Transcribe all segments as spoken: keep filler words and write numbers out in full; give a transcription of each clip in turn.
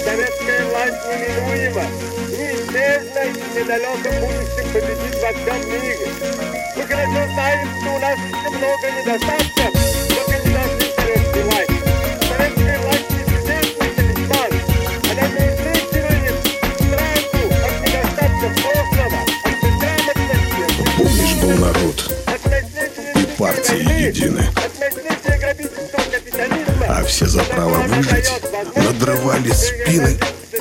Советская власть неминуема, неизбежно и в недалеком будущем победит во всем мире. Мы хорошо знаем, что у нас еще много недостатков, но кандидаты советской власти. Советская власть неизвестный талисман. Она неизлечивает страху от недостатков прошлого, от безграмотности. Помнишь, был народ, и партии едины, а все за право выжить надрывали спины.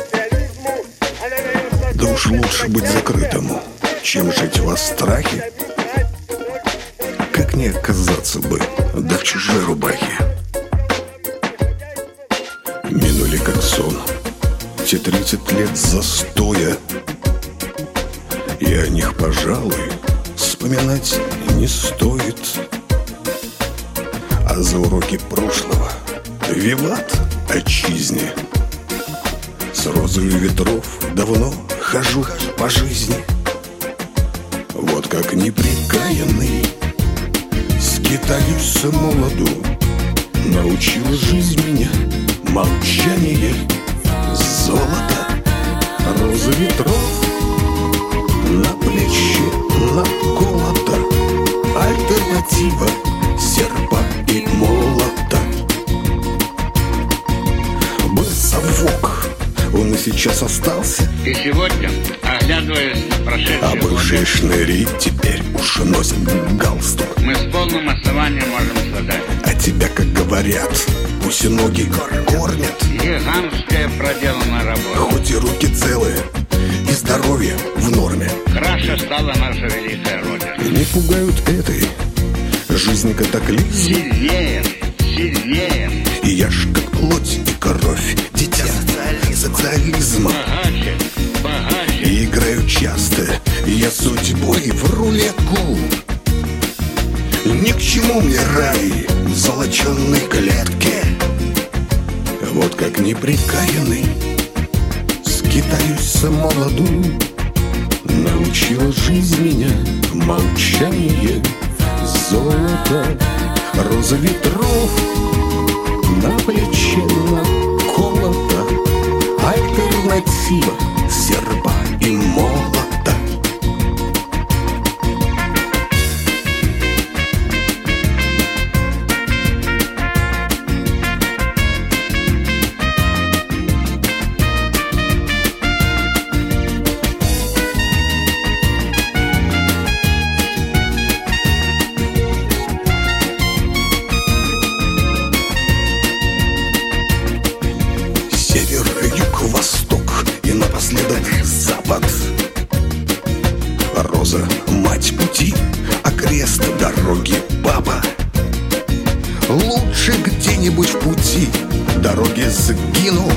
Да уж лучше быть закрытому, чем жить во страхе. Как не оказаться бы, да в чужой рубахе. Минули как сон те тридцать лет застоя, и о них, пожалуй, вспоминать не стоит. А за уроки прошлого виват отчизне. С розой ветров давно хожу по жизни. Вот как неприкаянный скитаюсь молоду. Научила жизнь меня молчание, золото, роза ветров на плече наколота, альтернатива серпа и молота. Совок, он и сейчас остался. И сегодня, оглядываясь на прошедшие А бывшие шныри теперь уж носят галстук. мы с полным основанием можем сказать: А тебя, как говорят, гуси-ноги кормят. гигантская проделанная работа. Хоть и руки целые, и здоровье в норме. Краше стала наша великая Родина. Не пугают этой жизни катаклизм. Сильнее, сильнее. И я ж как плоть и кровь, дитя социализма. Богаче, богаче. И играю часто я судьбой в рулетку. Ни к чему мне рай в золоченной клетке. Вот как неприкаянный скитаюсь молоду. Научила жизнь меня молчание, золото, роза ветров на плече наколота, альтернатива серпа и молота. Восток и напоследок запад. Роза — мать пути, а крест дороги папа. Лучше где-нибудь в пути дороги сгину,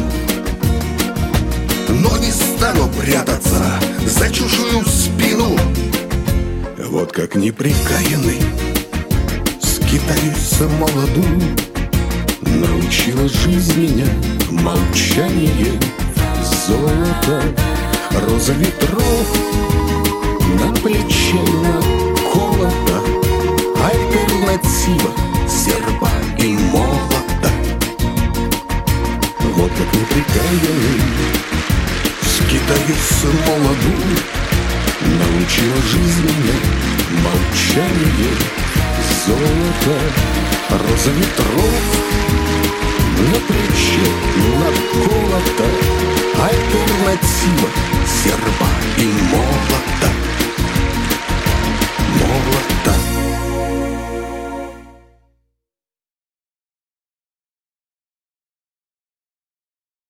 но не стану прятаться за чужую спину. Вот как неприкаянный скитаюсь молоду. Научила жизнь меня молчание, золото, роза ветров на плече наколота, альтернатива серпа и молота. Вот как неприкаянный скитаюсь молоду. Научила жизнь меня молчание, золото, роза ветров на плече наколота, альтернатива серпа и молота.